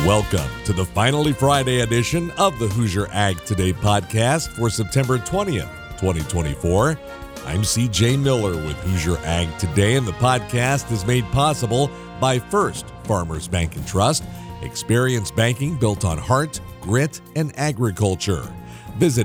Welcome to the finally Friday edition of the Hoosier Ag Today podcast for September 20th, 2024. I'm CJ Miller with Hoosier Ag Today, and the podcast is made possible by First Farmers Bank and Trust, experience banking built on heart, grit, and agriculture. Visit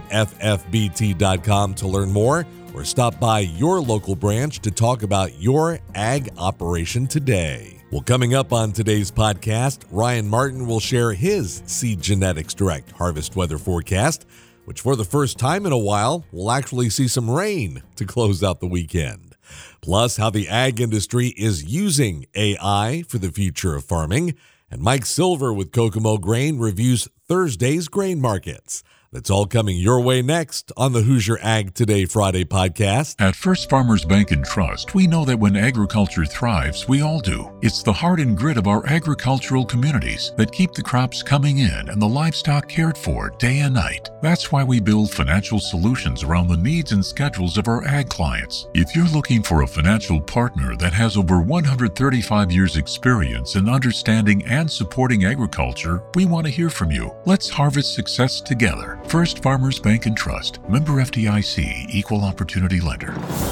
ffbt.com to learn more or stop by your local branch to talk about your ag operation today. Well, coming up on today's podcast, Ryan Martin will share his Seed Genetics Direct harvest weather forecast, which for the first time in a while will actually see some rain to close out the weekend. Plus, how the ag industry is using AI for the future of farming. And Mike Silver with Kokomo Grain reviews Thursday's grain markets. That's all coming your way next on the Hoosier Ag Today Friday podcast. At First Farmers Bank and Trust, we know that when agriculture thrives, we all do. It's the heart and grit of our agricultural communities that keep the crops coming in and the livestock cared for day and night. That's why we build financial solutions around the needs and schedules of our ag clients. If you're looking for a financial partner that has over 135 years experience in understanding and supporting agriculture, we want to hear from you. Let's harvest success together. First Farmers Bank and Trust, member FDIC, equal opportunity lender.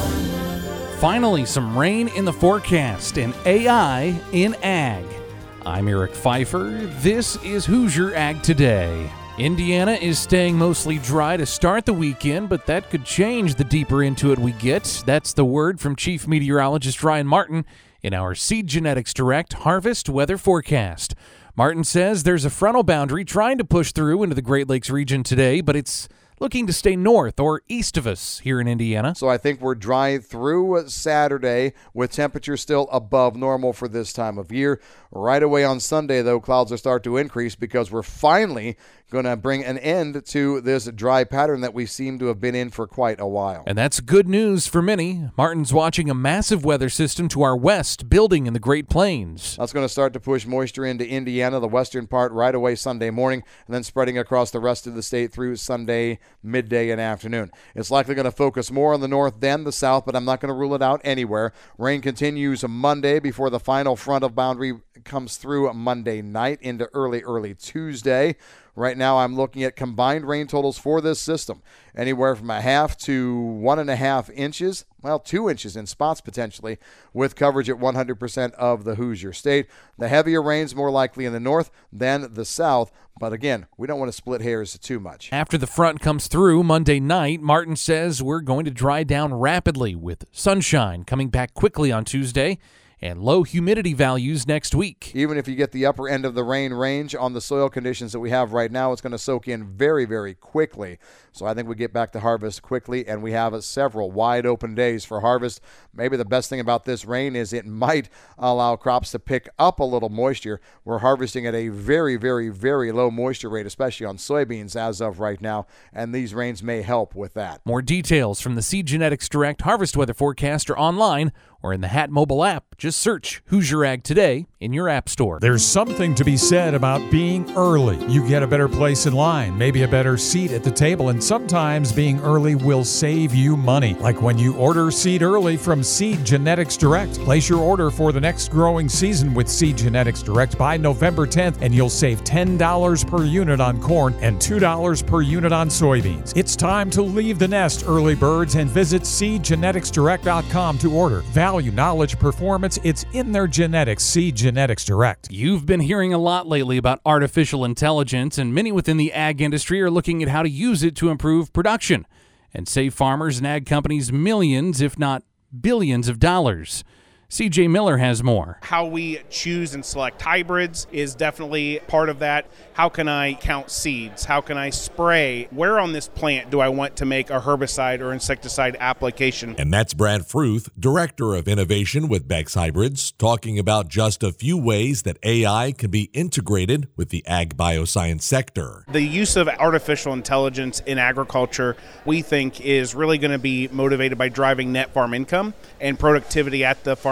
Finally, some rain in the forecast and AI in ag. I'm Eric Pfeiffer. This is Hoosier Ag Today. Indiana is staying mostly dry to start the weekend, but that could change the deeper into it we get. That's the word from Chief Meteorologist Ryan Martin in our Seed Genetics Direct harvest weather forecast. Martin says there's a frontal boundary trying to push through into the Great Lakes region today, but it's looking to stay north or east of us here in Indiana. So I think we're dry through Saturday with temperatures still above normal for this time of year. Right away on Sunday, though, clouds will start to increase because we're finally going to bring an end to this dry pattern that we seem to have been in for quite a while. And that's good news for many. Martin's watching a massive weather system to our west building in the Great Plains. That's going to start to push moisture into Indiana, the western part, right away Sunday morning, and then spreading across the rest of the state through Sunday, midday, and afternoon. It's likely going to focus more on the north than the south, but I'm not going to rule it out anywhere. Rain continues Monday before the final frontal boundary comes through Monday night into early Tuesday. Right now, I'm looking at combined rain totals for this system, anywhere from 1/2 to 1.5 inches, 2 inches in spots potentially, with coverage at 100% of the Hoosier state. The heavier rains more likely in the north than the south, but again, we don't want to split hairs too much. After the front comes through Monday night, Martin says we're going to dry down rapidly with sunshine coming back quickly on Tuesday and low humidity values next week. Even if you get the upper end of the rain range on the soil conditions that we have right now, it's going to soak in very, very quickly. So I think we get back to harvest quickly, and we have several wide open days for harvest. Maybe the best thing about this rain is it might allow crops to pick up a little moisture. We're harvesting at a very, very, very low moisture rate, especially on soybeans as of right now, and these rains may help with that. More details from the Seed Genetics Direct harvest weather forecast are online or in the HAT mobile app. Just search Hoosier Ag Today in your app store. There's something to be said about being early. You get a better place in line, maybe a better seat at the table, and sometimes being early will save you money. Like when you order seed early from Seed Genetics Direct. Place your order for the next growing season with Seed Genetics Direct by November 10th, and you'll save $10 per unit on corn and $2 per unit on soybeans. It's time to leave the nest, early birds, and visit seedgeneticsdirect.com to order. Value, knowledge, performance, it's in their genetics. Seed Genetics Direct. You've been hearing a lot lately about artificial intelligence, and many within the ag industry are looking at how to use it to improve production and save farmers and ag companies millions, if not billions of dollars. CJ Miller has more. How we choose and select hybrids is definitely part of that. How can I count seeds? How can I spray? Where on this plant do I want to make a herbicide or insecticide application? And that's Brad Fruth, Director of Innovation with Beck's Hybrids, talking about just a few ways that AI can be integrated with the ag bioscience sector. The use of artificial intelligence in agriculture, we think, is really going to be motivated by driving net farm income and productivity at the farm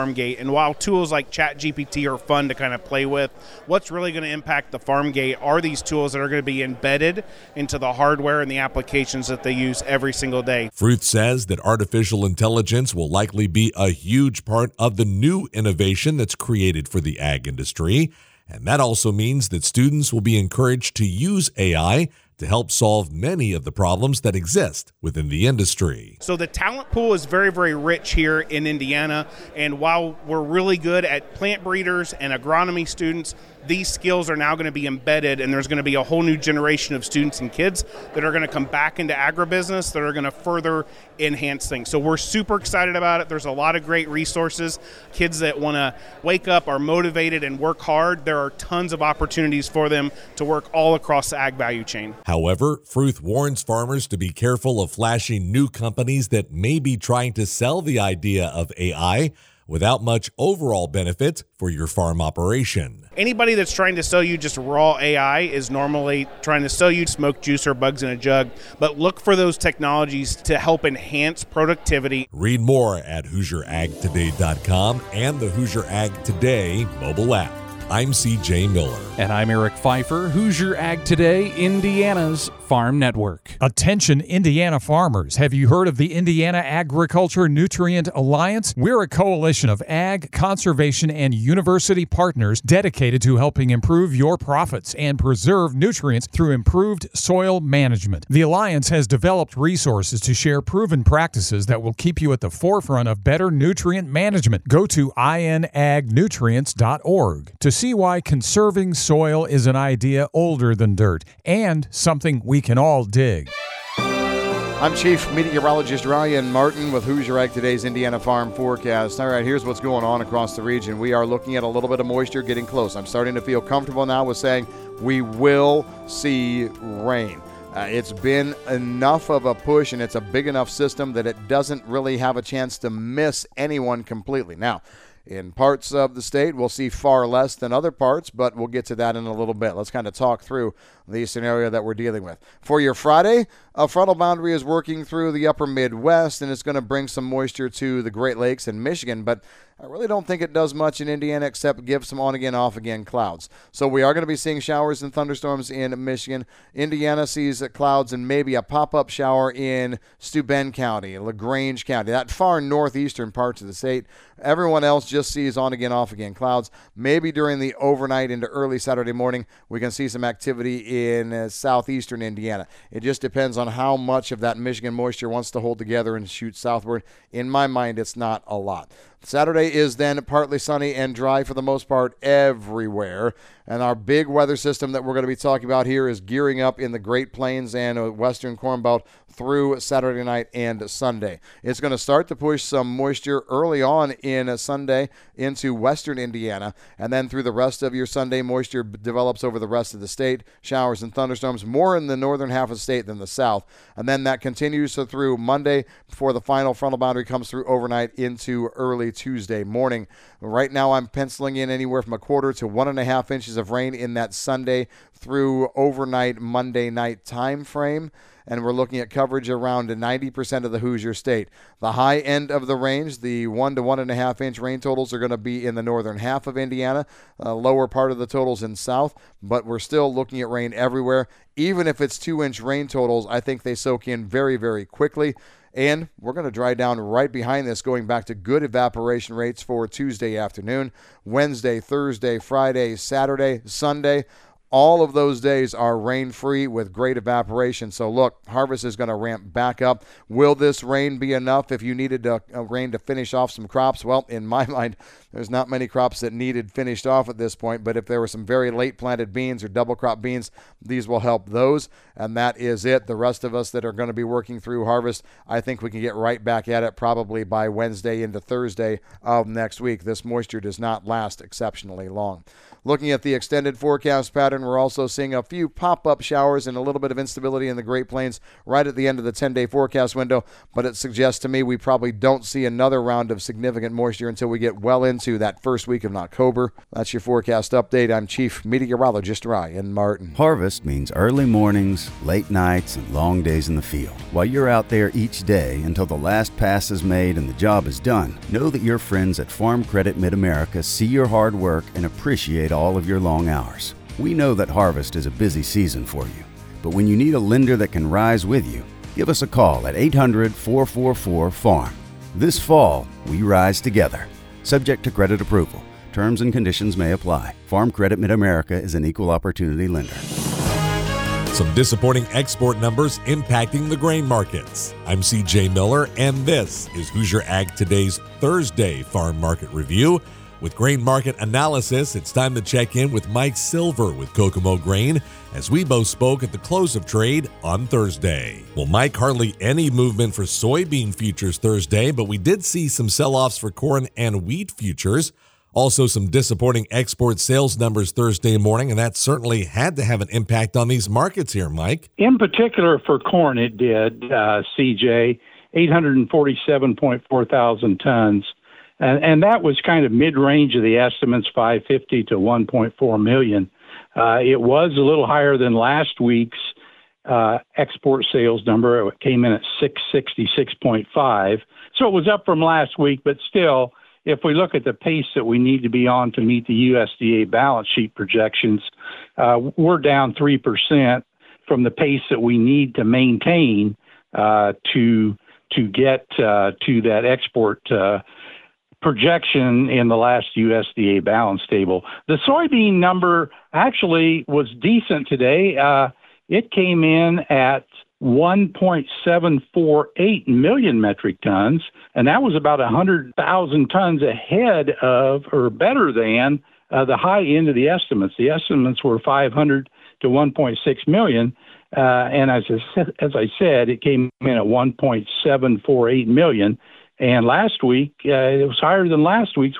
farm gate. And while tools like ChatGPT are fun to kind of play with, what's really going to impact the farm gate are these tools that are going to be embedded into the hardware and the applications that they use every single day. Fruth says that artificial intelligence will likely be a huge part of the new innovation that's created for the ag industry. And that also means that students will be encouraged to use AI to help solve many of the problems that exist within the industry. So the talent pool is very, very rich here in Indiana. And while we're really good at plant breeders and agronomy students, these skills are now going to be embedded, and there's going to be a whole new generation of students and kids that are going to come back into agribusiness that are going to further enhance things. So we're super excited about it. There's a lot of great resources. Kids that want to wake up, are motivated, and work hard, there are tons of opportunities for them to work all across the ag value chain. However, Fruth warns farmers to be careful of flashing new companies that may be trying to sell the idea of AI without much overall benefit for your farm operation. Anybody that's trying to sell you just raw AI is normally trying to sell you smoke juice or bugs in a jug, but look for those technologies to help enhance productivity. Read more at HoosierAgToday.com and the Hoosier Ag Today mobile app. I'm CJ Miller. And I'm Eric Pfeiffer, Hoosier Ag Today, Indiana's Farm Network. Attention, Indiana farmers. Have you heard of the Indiana Agriculture Nutrient Alliance? We're a coalition of ag, conservation, and university partners dedicated to helping improve your profits and preserve nutrients through improved soil management. The Alliance has developed resources to share proven practices that will keep you at the forefront of better nutrient management. Go to inagnutrients.org to see why conserving soil is an idea older than dirt and something we can all dig. I'm Chief Meteorologist Ryan Martin with Hoosier Ag Today's Indiana Farm Forecast. All right, here's what's going on across the region. We are looking at a little bit of moisture getting close. I'm starting to feel comfortable now with saying we will see rain. It's been enough of a push, and it's a big enough system that it doesn't really have a chance to miss anyone completely. Now, in parts of the state, we'll see far less than other parts, but we'll get to that in a little bit. Let's kind of talk through the scenario that we're dealing with. For your Friday, a frontal boundary is working through the upper Midwest, and it's going to bring some moisture to the Great Lakes and Michigan, but I really don't think it does much in Indiana except give some on-again, off-again clouds. So we are going to be seeing showers and thunderstorms in Michigan. Indiana sees clouds and maybe a pop-up shower in Steuben County, LaGrange County, that far northeastern parts of the state. Everyone else just sees on-again, off-again clouds. Maybe during the overnight into early Saturday morning, we can see some activity in southeastern Indiana. It just depends on how much of that Michigan moisture wants to hold together and shoot southward. In my mind, it's not a lot. Saturday is then partly sunny and dry for the most part everywhere. And our big weather system that we're going to be talking about here is gearing up in the Great Plains and Western Corn Belt through Saturday night and Sunday. It's going to start to push some moisture early on in Sunday into western Indiana, and then through the rest of your Sunday, moisture develops over the rest of the state. Showers and thunderstorms more in the northern half of the state than the south. And then that continues through Monday before the final frontal boundary comes through overnight into early Tuesday morning. Right now, I'm penciling in anywhere from 1/4 to 1.5 inches of rain in that Sunday through overnight Monday night time frame. And we're looking at coverage around 90% of the Hoosier state. The high end of the range, the 1 to 1.5 inch rain totals, are going to be in the northern half of Indiana, lower part of the totals in south, but we're still looking at rain everywhere. Even if it's 2-inch rain totals, I think they soak in very, very quickly. And we're going to dry down right behind this, going back to good evaporation rates for Tuesday afternoon, Wednesday, Thursday, Friday, Saturday, Sunday. All of those days are rain-free with great evaporation. So, look, harvest is going to ramp back up. Will this rain be enough if you needed rain to finish off some crops? Well, in my mind, there's not many crops that needed finished off at this point. But if there were some very late-planted beans or double-crop beans, these will help those. And that is it. The rest of us that are going to be working through harvest, I think we can get right back at it probably by Wednesday into Thursday of next week. This moisture does not last exceptionally long. Looking at the extended forecast pattern pattern. We're also seeing a few pop-up showers and a little bit of instability in the Great Plains right at the end of the 10-day forecast window, but it suggests to me we probably don't see another round of significant moisture until we get well into that first week of October. That's your forecast update. I'm Chief Meteorologist Ryan Martin. Harvest means early mornings, late nights, and long days in the field. While you're out there each day until the last pass is made and the job is done, know that your friends at Farm Credit Mid-America see your hard work and appreciate all of your long hours. We know that harvest is a busy season for you, but when you need a lender that can rise with you, give us a call at 800-444-FARM. This fall, we rise together. Subject to credit approval. Terms and conditions may apply. Farm Credit Mid-America is an equal opportunity lender. Some disappointing export numbers impacting the grain markets. I'm CJ Miller, and this is Hoosier Ag Today's Thursday Farm Market Review. With grain market analysis, it's time to check in with Mike Silver with Kokomo Grain as we both spoke at the close of trade on Thursday. Well, Mike, hardly any movement for soybean futures Thursday, but we did see some sell-offs for corn and wheat futures. Also, some disappointing export sales numbers Thursday morning, and that certainly had to have an impact on these markets here, Mike. In particular for corn, it did, CJ, 847.4 thousand tons. And that was kind of mid-range of the estimates, 550 to 1.4 million. It was a little higher than last week's export sales number. It came in at 666.5. So it was up from last week, but still, if we look at the pace that we need to be on to meet the USDA balance sheet projections, we're down 3% from the pace that we need to maintain to get to that export projection in the last USDA balance table. The soybean number actually was decent today. It came in at 1.748 million metric tons, and that was about 100,000 tons ahead of, or better than, the high end of the estimates. The estimates were 500 to 1.6 million, and as I said, it came in at 1.748 million. And last week, it was higher than last week's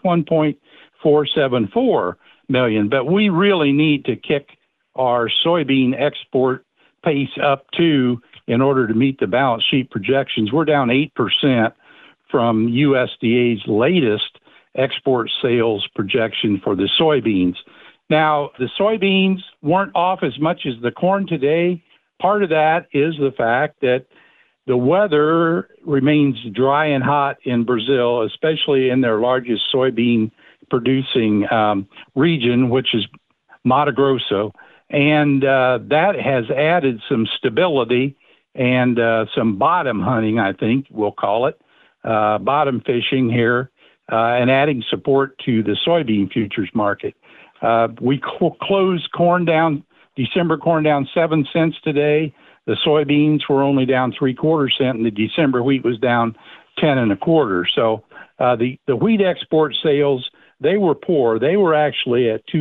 1.474 million. But we really need to kick our soybean export pace up too in order to meet the balance sheet projections. We're down 8% from USDA's latest export sales projection for the soybeans. Now, the soybeans weren't off as much as the corn today. Part of that is the fact that the weather remains dry and hot in Brazil, especially in their largest soybean producing region, which is Mato Grosso. And that has added some stability and some bottom hunting, I think we'll call it, bottom fishing here, and adding support to the soybean futures market. We closed corn down, December corn down 7 cents today. The soybeans were only down 3/4 cent, and the December wheat was down 10 1/4. So the wheat export sales, they were poor. They were actually at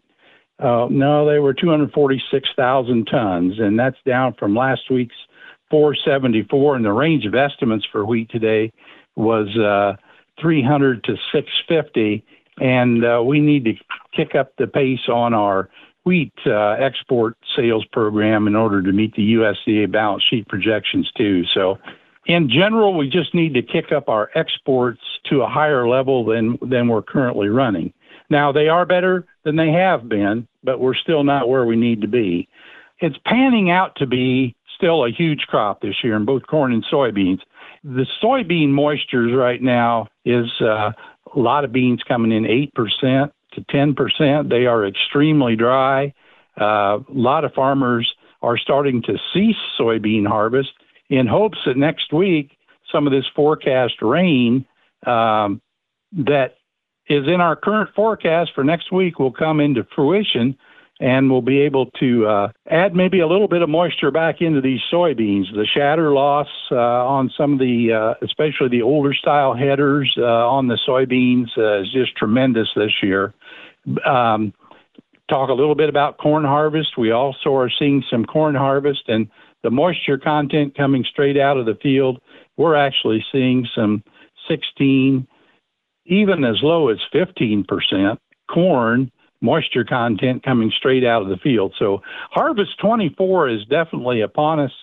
246,000 tons, and that's down from last week's 474. And the range of estimates for wheat today was 300 to 650. And we need to kick up the pace on our wheat export sales program in order to meet the USDA balance sheet projections too. So in general, we just need to kick up our exports to a higher level than we're currently running. Now, they are better than they have been, but we're still not where we need to be. It's panning out to be still a huge crop this year in both corn and soybeans. The soybean moistures right now is a lot of beans coming in 8% to 10%. They are extremely dry. A lot of farmers are starting to cease soybean harvest in hopes that next week some of this forecast rain that is in our current forecast for next week will come into fruition, and we'll be able to add maybe a little bit of moisture back into these soybeans. The shatter loss on some of the, especially the older style headers on the soybeans is just tremendous this year. Talk a little bit about corn harvest. We also are seeing some corn harvest, and the moisture content coming straight out of the field, we're actually seeing some 16, even as low as 15% corn moisture content coming straight out of the field. So harvest 24 is definitely upon us,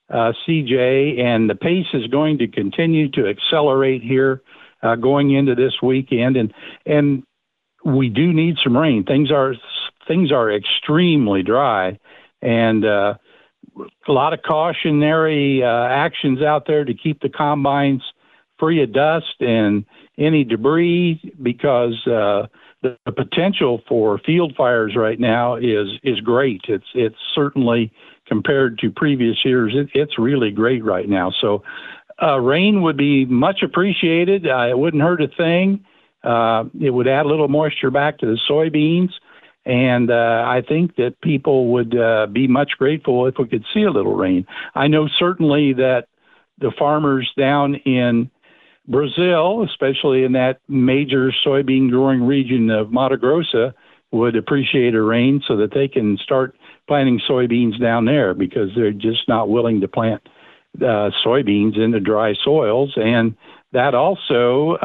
CJ, and the pace is going to continue to accelerate here going into this weekend. And we do need some rain. Things are extremely dry, and a lot of cautionary actions out there to keep the combines free of dust and any debris, because the potential for field fires right now is great. It's certainly, compared to previous years, it's really great right now. So rain would be much appreciated. It wouldn't hurt a thing. It would add a little moisture back to the soybeans. And I think that people would be much grateful if we could see a little rain. I know certainly that the farmers down in Brazil, especially in that major soybean growing region of Mato Grosso, would appreciate a rain so that they can start planting soybeans down there, because they're just not willing to plant soybeans in the dry soils. And that also,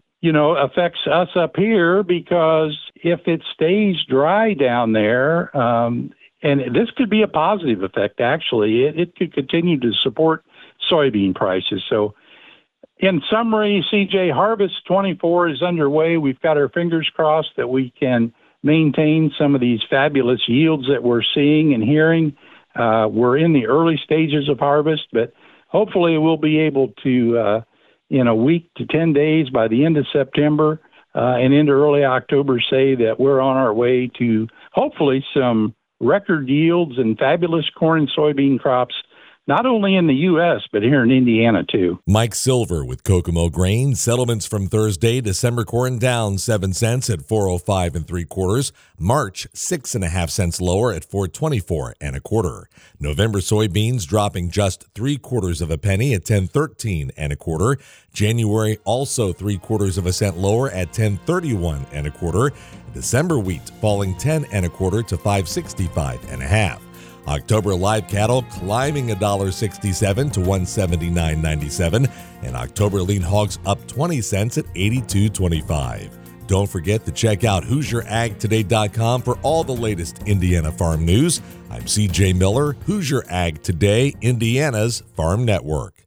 affects us up here, because if it stays dry down there, and this could be a positive effect, actually, it could continue to support soybean prices. So in summary, CJ, harvest 24 is underway. We've got our fingers crossed that we can maintain some of these fabulous yields that we're seeing and hearing. We're in the early stages of harvest, but hopefully we'll be able to, in a week to 10 days by the end of September and into early October, say that we're on our way to hopefully some record yields and fabulous corn and soybean crops, not only in the U.S., but here in Indiana, too. Mike Silver with Kokomo Grain. Settlements from Thursday: December corn down 7 cents at 405 3/4. March 6.5 cents lower at 424 1/4. November soybeans dropping just 3/4 of a penny at 1013 1/4. January also 3/4 cent lower at 1031 1/4. December wheat falling 10 1/4 to 565 1/2. October live cattle climbing $1.67 to $179.97, and October lean hogs up 20 cents at $82.25. Don't forget to check out HoosierAgToday.com for all the latest Indiana farm news. I'm CJ Miller, Hoosier Ag Today, Indiana's Farm Network.